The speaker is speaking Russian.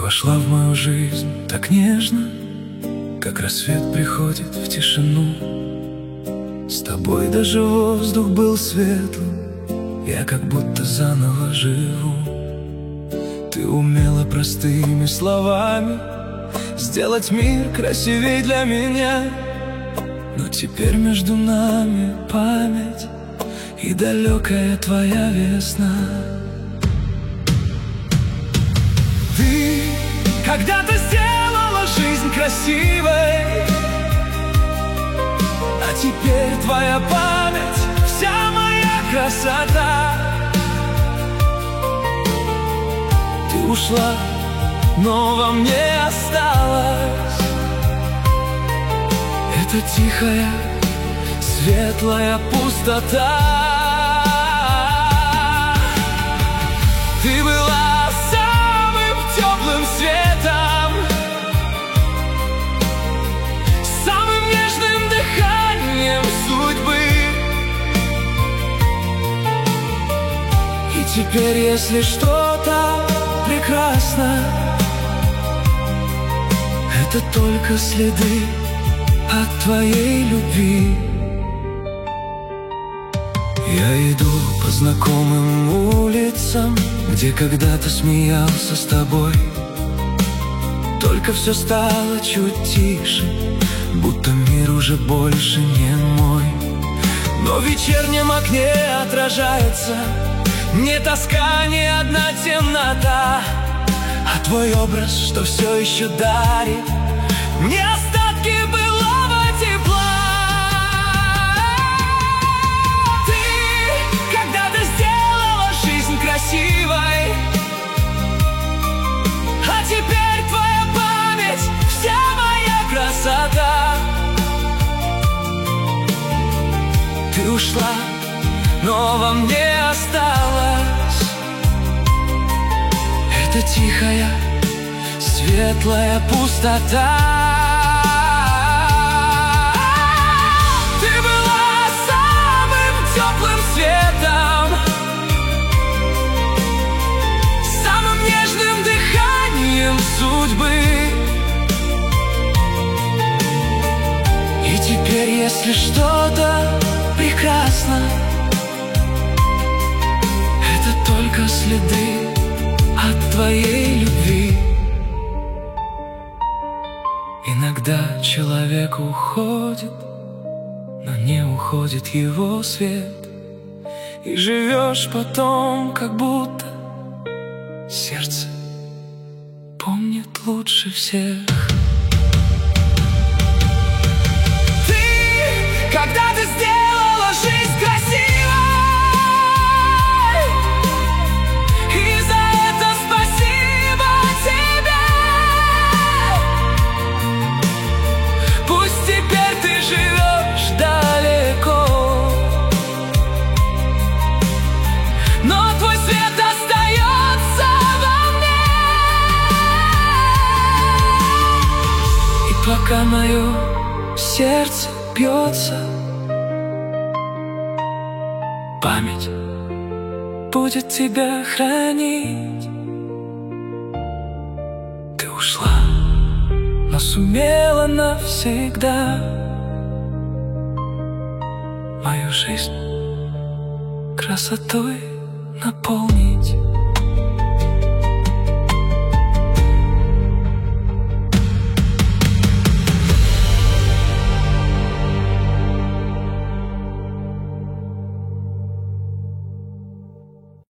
вошла в мою жизнь так нежно, как рассвет приходит в тишину. С тобой даже воздух был светлым, я как будто заново живу. Ты умела простыми словами сделать мир красивей для меня. Но теперь между нами память и далекая твоя весна. Ты когда-то сделала жизнь красивой, а теперь твоя память — вся моя красота. Ты ушла, но во мне осталась эта тихая, светлая пустота. Ты была самым теплым светом, самым нежным дыханием судьбы. И теперь, если что-то прекрасно, это только следы от твоей любви. Я иду по знакомым улицам, где когда-то смеялся с тобой. Только все стало чуть тише, будто мир уже больше не мой. Но в вечернем окне отражается не тоска, не одна темнота, а твой образ, что все еще дарит мне остатки былого тепла. Ты когда-то сделала жизнь красивой, а теперь твоя память — вся моя красота. Ты ушла, но во мне осталась эта тихая, светлая пустота. Ты была самым теплым светом, самым нежным дыханием судьбы. И теперь, если что-то прекрасно, это только следы от твоей любви. Иногда человек уходит, но не уходит его свет. И живешь потом, как будто сердце помнит лучше всех. Ты когда-то сделала жизнь красивой, пока мое сердце бьется. Память будет тебя хранить. Ты ушла, но сумела навсегда мою жизнь красотой наполнить.